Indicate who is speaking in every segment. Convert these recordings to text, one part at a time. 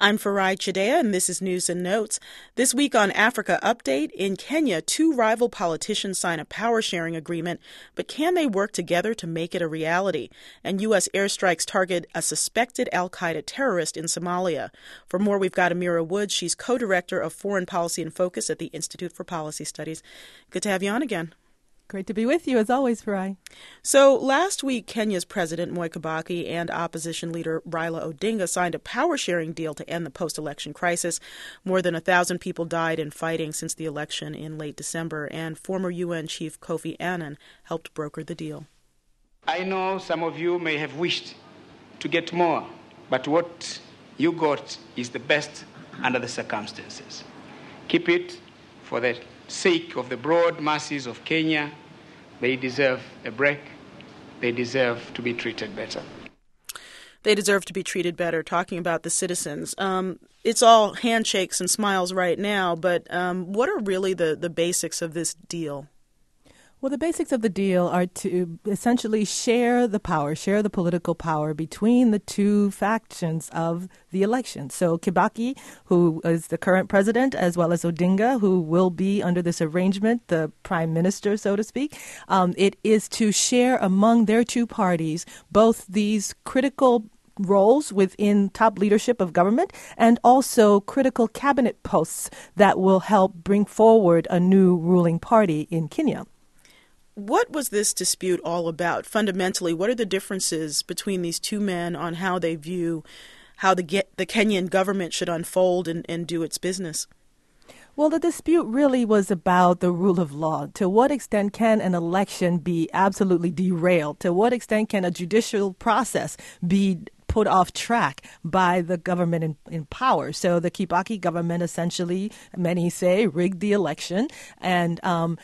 Speaker 1: I'm Farai Chidea, and this is News and Notes. This week on Africa Update, in Kenya, two rival politicians sign a power-sharing agreement, but can they work together to make it a reality? And U.S. airstrikes target a suspected al-Qaeda terrorist in Somalia. For more, we've got Amira Woods. She's co-director of Foreign Policy and Focus at the Institute for Policy Studies. Good to have you on again.
Speaker 2: Great to be with you, as always, Farai.
Speaker 1: So last week, Kenya's President Mwai Kibaki and opposition leader Raila Odinga signed a power-sharing deal to end the post-election crisis. More than 1,000 people died in fighting since the election in late December, and former UN Chief Kofi Annan helped broker the deal.
Speaker 3: I know some of you may have wished to get more, but what you got is the best under the circumstances. Keep it for the sake of the broad masses of Kenya. They deserve a break. They deserve to be treated better.
Speaker 1: They deserve to be treated better, talking about the citizens. It's all handshakes and smiles right now, but what are really the basics of this deal?
Speaker 2: Well, the basics of the deal are to essentially share the power, share the political power between the two factions of the election. So Kibaki, who is the current president, as well as Odinga, who will be under this arrangement, the prime minister, so to speak, it is to share among their two parties both these critical roles within top leadership of government and also critical cabinet posts that will help bring forward a new ruling party in Kenya.
Speaker 1: What was this dispute all about? Fundamentally, what are the differences between these two men on how they view how the Kenyan government should unfold and do its business?
Speaker 2: Well, the dispute really was about the rule of law. To what extent can an election be absolutely derailed? To what extent can a judicial process be put off track by the government in power? So the Kibaki government essentially, many say, rigged the election and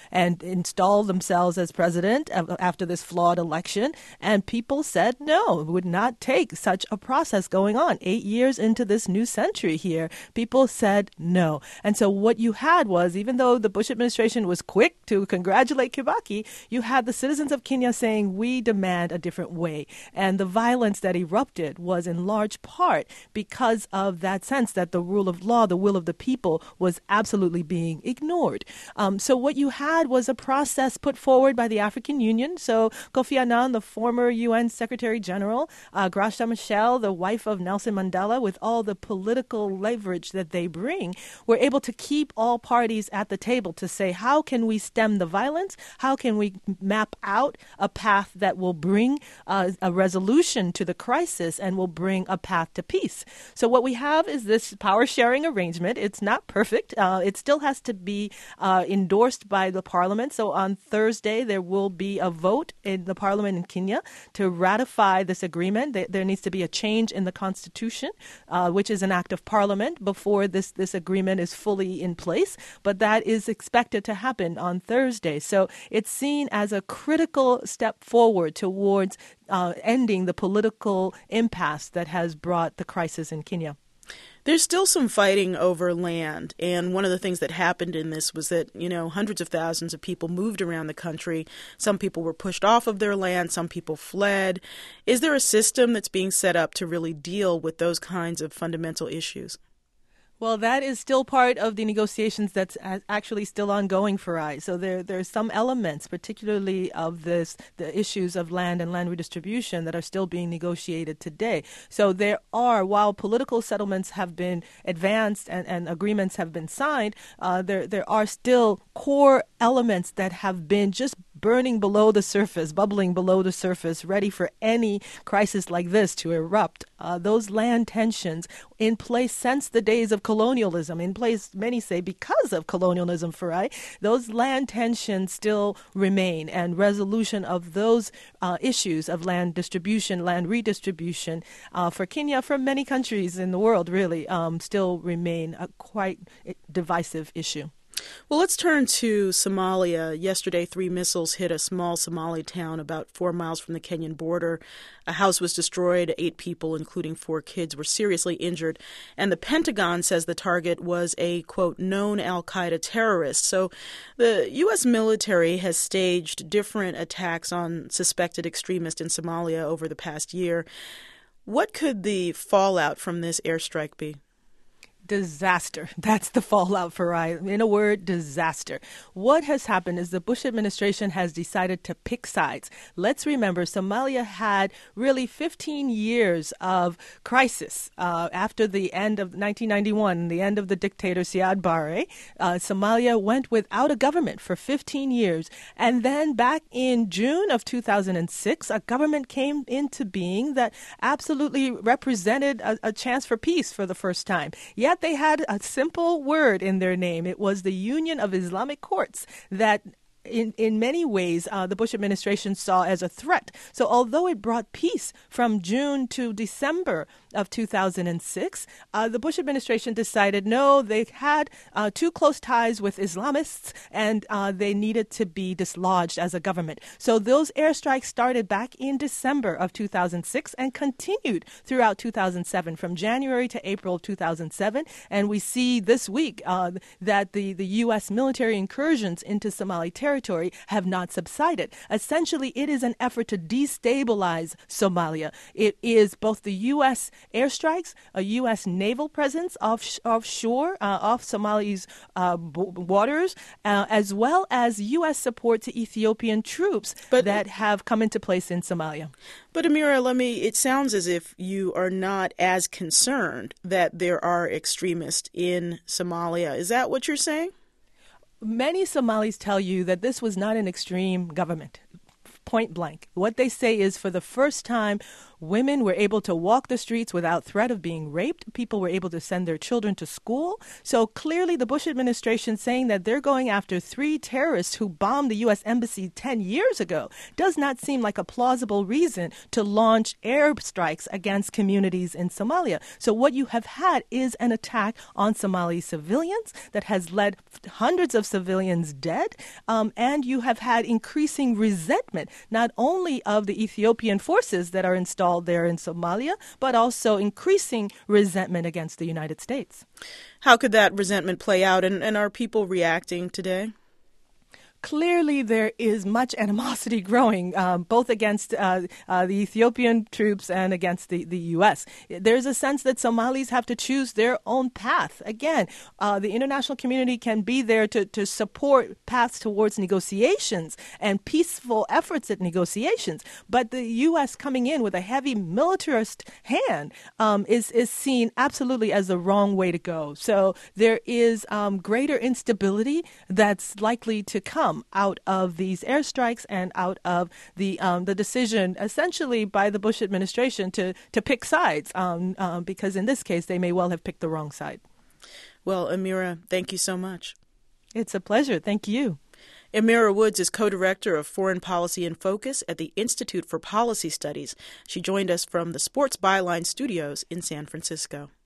Speaker 2: installed themselves as president after this flawed election. And people said no, it would not take such a process going on. 8 years into this new century here, people said no. And so what you had was, even though the Bush administration was quick to congratulate Kibaki, you had the citizens of Kenya saying, we demand a different way. And the violence that erupted was in large part because of that sense that the rule of law, the will of the people, was absolutely being ignored. So what you had was a process put forward by the African Union. So Kofi Annan, the former UN Secretary General, Graça Machel, the wife of Nelson Mandela, with all the political leverage that they bring, were able to keep all parties at the table to say, how can we stem the violence? How can we map out a path that will bring a resolution to the crisis and will bring a path to peace? So what we have is this power-sharing arrangement. It's not perfect. It still has to be endorsed by the parliament. So on Thursday, there will be a vote in the parliament in Kenya to ratify this agreement. There needs to be a change in the constitution, which is an act of parliament, before this agreement is fully in place. But that is expected to happen on Thursday. So it's seen as a critical step forward towards ending the political impasse that has brought the crisis in Kenya.
Speaker 1: There's still some fighting over land, and one of the things that happened in this was that, hundreds of thousands of people moved around the country. Some people were pushed off of their land, some people fled. Is there a system that's being set up to really deal with those kinds of fundamental issues?
Speaker 2: Well, that is still part of the negotiations that's actually still ongoing for us. So there's some elements, particularly of the issues of land and land redistribution, that are still being negotiated today. So there are, while political settlements have been advanced and agreements have been signed, there are still core elements that have been just burning below the surface, bubbling below the surface, ready for any crisis like this to erupt. Those land tensions in place since the days of colonialism, in place, many say, because of colonialism, Farai, those land tensions still remain, and resolution of those issues of land distribution, land redistribution for Kenya, for many countries in the world, really, still remain a quite divisive issue.
Speaker 1: Well, let's turn to Somalia. Yesterday, 3 missiles hit a small Somali town about 4 miles from the Kenyan border. A house was destroyed. 8 people, including 4 kids, were seriously injured. And the Pentagon says the target was a, quote, known al-Qaeda terrorist. So the U.S. military has staged different attacks on suspected extremists in Somalia over the past year. What could the fallout from this airstrike be?
Speaker 2: Disaster. That's the fallout for Ireland. In a word, disaster. What has happened is the Bush administration has decided to pick sides. Let's remember, Somalia had really 15 years of crisis after the end of 1991, the end of the dictator Siad Barre. Somalia went without a government for 15 years. And then back in June of 2006, a government came into being that absolutely represented a chance for peace for the first time. Yet they had a simple word in their name. It was the Union of Islamic Courts that in many ways, the Bush administration saw as a threat. So although it brought peace from June to December of 2006, the Bush administration decided, no, they had too close ties with Islamists and they needed to be dislodged as a government. So those airstrikes started back in December of 2006 and continued throughout 2007, from January to April of 2007. And we see this week that the U.S. military incursions into Somali territory have not subsided. Essentially, it is an effort to destabilize Somalia. It is both the U.S. airstrikes, a U.S. naval presence offshore, off Somali's waters, as well as U.S. support to Ethiopian troops that have come into place in Somalia.
Speaker 1: But Amira, it sounds as if you are not as concerned that there are extremists in Somalia. Is that what you're saying?
Speaker 2: Many Somalis tell you that this was not an extreme government, point blank. What they say is, for the first time, women were able to walk the streets without threat of being raped. People were able to send their children to school. So clearly the Bush administration saying that they're going after 3 terrorists who bombed the U.S. embassy 10 years ago does not seem like a plausible reason to launch air strikes against communities in Somalia. So what you have had is an attack on Somali civilians that has led hundreds of civilians dead. And you have had increasing resentment, not only of the Ethiopian forces that are installed there in Somalia, but also increasing resentment against the United States.
Speaker 1: How could that resentment play out, and are people reacting today?
Speaker 2: Clearly, there is much animosity growing, both against the Ethiopian troops and against the U.S. There's a sense that Somalis have to choose their own path. Again, the international community can be there to support paths towards negotiations and peaceful efforts at negotiations. But the U.S. coming in with a heavy militarist hand is seen absolutely as the wrong way to go. So there is greater instability that's likely to come out of these airstrikes and out of the decision, essentially by the Bush administration, to pick sides, because in this case they may well have picked the wrong side.
Speaker 1: Well, Amira, thank you so much.
Speaker 2: It's a pleasure. Thank you.
Speaker 1: Amira Woods is co-director of Foreign Policy in Focus at the Institute for Policy Studies. She joined us from the Sports Byline Studios in San Francisco.